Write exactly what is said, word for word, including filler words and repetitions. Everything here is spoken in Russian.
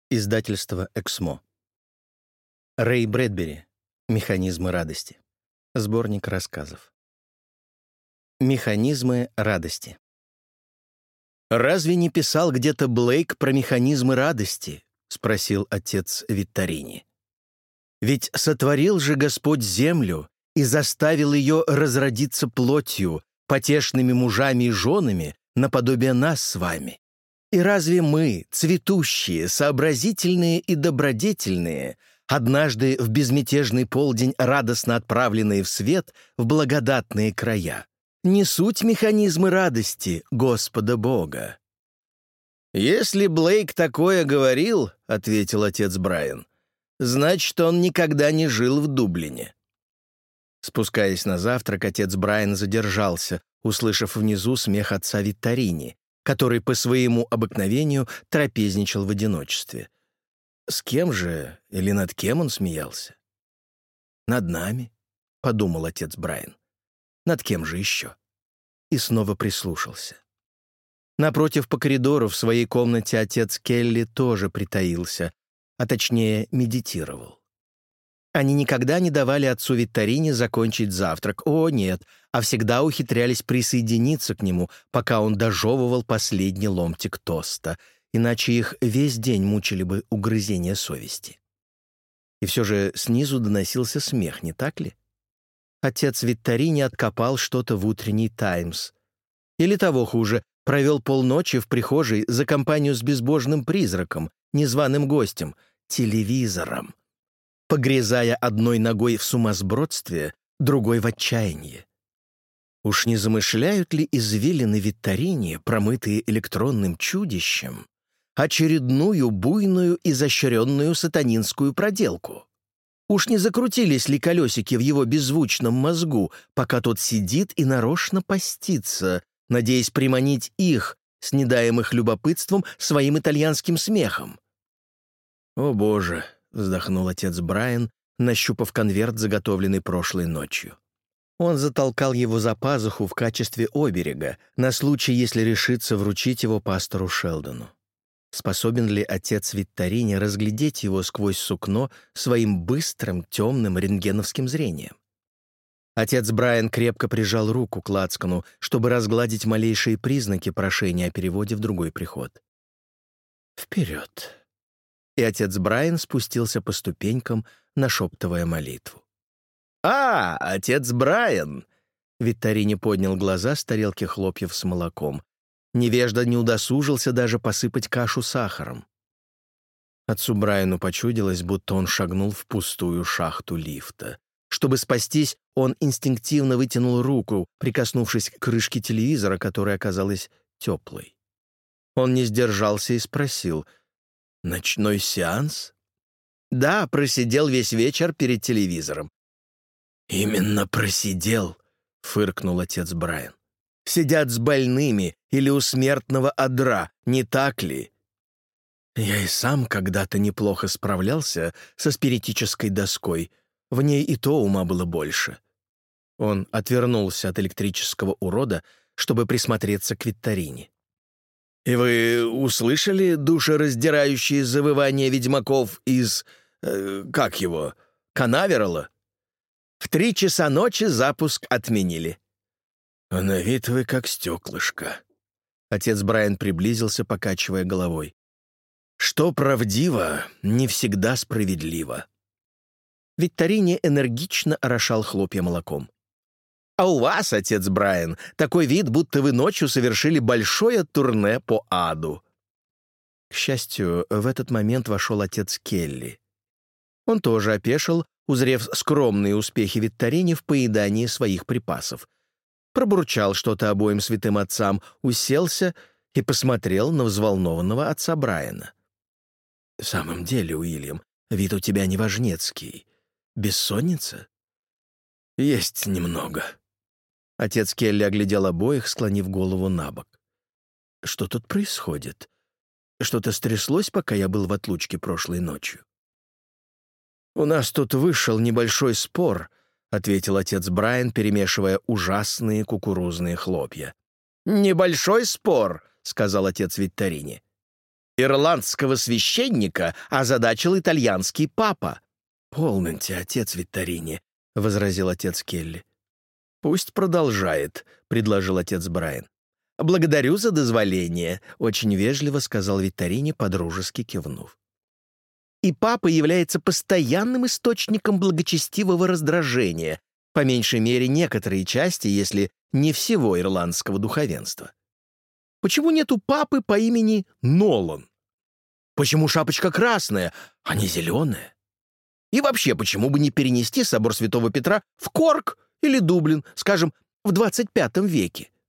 Издательство «Эксмо». Рэй Брэдбери. «Механизмы радости». Сборник рассказов. Механизмы радости. «Разве не писал где-то Блейк про механизмы радости?» — спросил отец Витторини. «Ведь сотворил же Господь землю и заставил ее разродиться плотью, потешными мужами и женами, наподобие нас с вами. И разве мы, цветущие, сообразительные и добродетельные, однажды в безмятежный полдень радостно отправленные в свет в благодатные края, не суть механизмы радости Господа Бога?» «Если Блейк такое говорил, — ответил отец Брайан, — значит, он никогда не жил в Дублине». Спускаясь на завтрак, отец Брайан задержался, услышав внизу смех отца Витторини, который по своему обыкновению трапезничал в одиночестве. С кем же или над кем он смеялся? «Над нами», — подумал отец Брайан. «Над кем же еще?» И снова прислушался. Напротив, по коридору, в своей комнате отец Келли тоже притаился, а точнее медитировал. Они никогда не давали отцу Витторини закончить завтрак. О, нет, а всегда ухитрялись присоединиться к нему, пока он дожевывал последний ломтик тоста, иначе их весь день мучили бы угрызения совести. И все же снизу доносился смех, не так ли? Отец Витторини откопал что-то в утренний «Таймс». Или того хуже, провел полночи в прихожей за компанию с безбожным призраком, незваным гостем, телевизором, погрязая одной ногой в сумасбродстве, другой в отчаянии. Уж не замышляют ли извилины Витторини, промытые электронным чудищем, очередную буйную изощренную сатанинскую проделку? Уж не закрутились ли колесики в его беззвучном мозгу, пока тот сидит и нарочно постится, надеясь приманить их, снедаемых любопытством, своим итальянским смехом? «О, Боже!» — вздохнул отец Брайан, нащупав конверт, заготовленный прошлой ночью. Он затолкал его за пазуху в качестве оберега, на случай, если решится вручить его пастору Шелдону. Способен ли отец Витторини разглядеть его сквозь сукно своим быстрым, темным рентгеновским зрением? Отец Брайан крепко прижал руку к лацкану, чтобы разгладить малейшие признаки прошения о переводе в другой приход. «Вперед!» И отец Брайан спустился по ступенькам, нашептывая молитву. «А, отец Брайан!» Витторини поднял глаза с тарелки хлопьев с молоком. Невежда не удосужился даже посыпать кашу сахаром. Отцу Брайану почудилось, будто он шагнул в пустую шахту лифта. Чтобы спастись, он инстинктивно вытянул руку, прикоснувшись к крышке телевизора, которая оказалась теплой. Он не сдержался и спросил: «Ночной сеанс?» «Да, просидел весь вечер перед телевизором». «Именно просидел», — фыркнул отец Брайан. «Сидят с больными или у смертного одра, не так ли?» «Я и сам когда-то неплохо справлялся со спиритической доской. В ней и то ума было больше». Он отвернулся от электрического урода, чтобы присмотреться к Витторини. «И вы услышали душераздирающие завывания ведьмаков из... Э, как его? Канаверала? В три часа ночи запуск отменили». «А на вид вы как стеклышко». Отец Брайан приблизился, покачивая головой. «Что правдиво, не всегда справедливо». Витторини энергично орошал хлопья молоком. «А у вас, отец Брайан, такой вид, будто вы ночью совершили большое турне по аду». К счастью, в этот момент вошел отец Келли. Он тоже опешил, узрев скромные успехи Витторини в поедании своих припасов. Пробурчал что-то обоим святым отцам, уселся и посмотрел на взволнованного отца Брайана. «В самом деле, Уильям, вид у тебя неважнецкий. Бессонница?» «Есть немного». Отец Келли оглядел обоих, склонив голову на бок. «Что тут происходит? Что-то стряслось, пока я был в отлучке прошлой ночью?» «У нас тут вышел небольшой спор», — ответил отец Брайан, перемешивая ужасные кукурузные хлопья. «Небольшой спор», — сказал отец Витторини. Ирландского священника озадачил итальянский папа». «Полноте, отец Витторини», — возразил отец Келли. «Пусть продолжает», — предложил отец Брайан. «Благодарю за дозволение», — очень вежливо сказал Витторини, подружески кивнув. «И папа является постоянным источником благочестивого раздражения, по меньшей мере некоторые части, если не всего ирландского духовенства. Почему нет у папы по имени Нолан? Почему шапочка красная, а не зеленая? И вообще, почему бы не перенести собор Святого Петра в Корк или Дублин, скажем, в двадцать пятом веке?